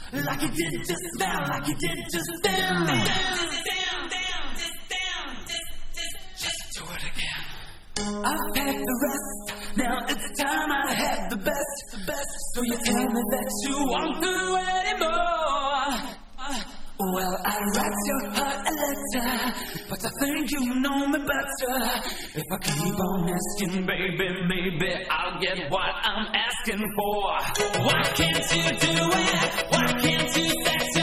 like you did just now, like you did just then. Just do it again. I've had the rest, now it's time I had the best. So you tell me that you won't do anymore. Well, I write your heart a letter, but I think you know me better. If I keep on asking, baby, maybe I'll get what I'm asking for. Why can't you do it? Why can't you sex